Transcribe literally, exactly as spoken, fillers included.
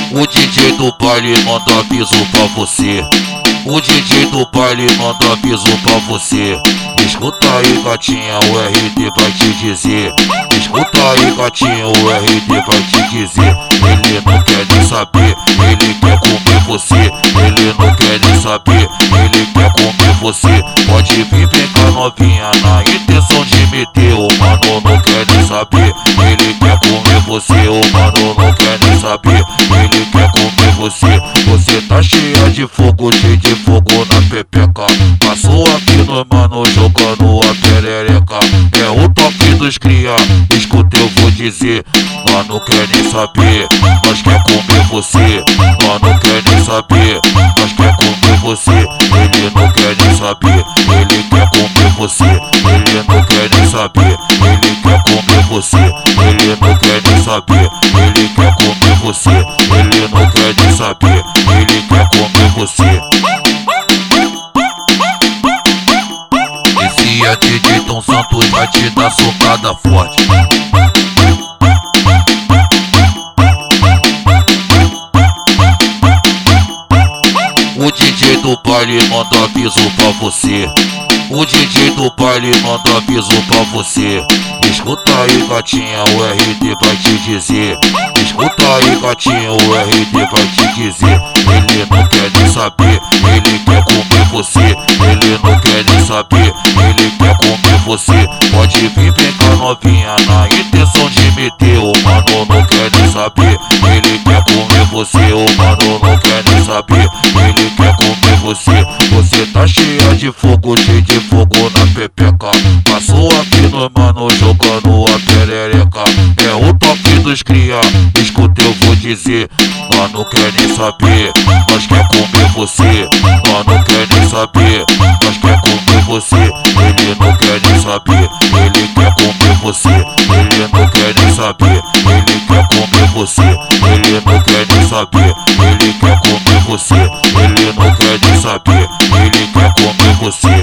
O D J do baile manda aviso pra você. O D J do baile manda aviso pra você. Escuta aí, gatinha, o R D vai te dizer. Escuta aí, gatinha, o R D vai te dizer. Ele não quer nem saber, ele quer comer você. Ele não quer nem saber, ele quer comer você. Pode vir, vem cá novinha, na intenção de meter. O mano não quer nem saber, ele quer comer você. O mano não quer nem saber, ele quer comer você. Você tá cheia de fogo, cheio de fogo na pepeca. Passou aqui no mano jogando a perereca. É o toque dos cria, escuta eu vou dizer. Nós não quer nem saber, nós quer comer você. Nós não quer nem saber, nós quer comer você. Ele não quer nem saber, ele quer comer você. Ele não quer nem saber, ele quer comer você. Ele não quer nem saber, ele quer comer você. Ele não quer nem saber, ele quer comer você. Esse é D J Tom Santos, vai te dar socada forte. O D J do baile manda aviso pra você. O D J do baile manda aviso pra você. Escuta aí, gatinha, o R D vai te dizer. Escuta aí, gatinha, o R D vai te dizer. Ele não quer nem saber, ele quer comer você. Ele não quer nem saber, ele quer comer você. Pode vir, vem cá novinha, na intenção de meter. O mano não quer nem saber, ele quer comer você. O mano não quer nem saber, ele quer comer você. Você tá cheia de fogo, cheio de fogo na pepeca. Passou aqui no mano jogando a perereca. É o toque dos cria, escuta eu vou dizer. Nós não quer nem saber, nós quer comer você. Nós não quer nem saber, nós quer comer você. Ele não quer nem saber, ele quer comer você. Ele não quer nem saber, ele quer comer você. Ele não quer nem saber, ele quer comer você. Ele não quer nem saber, ele quer comer você.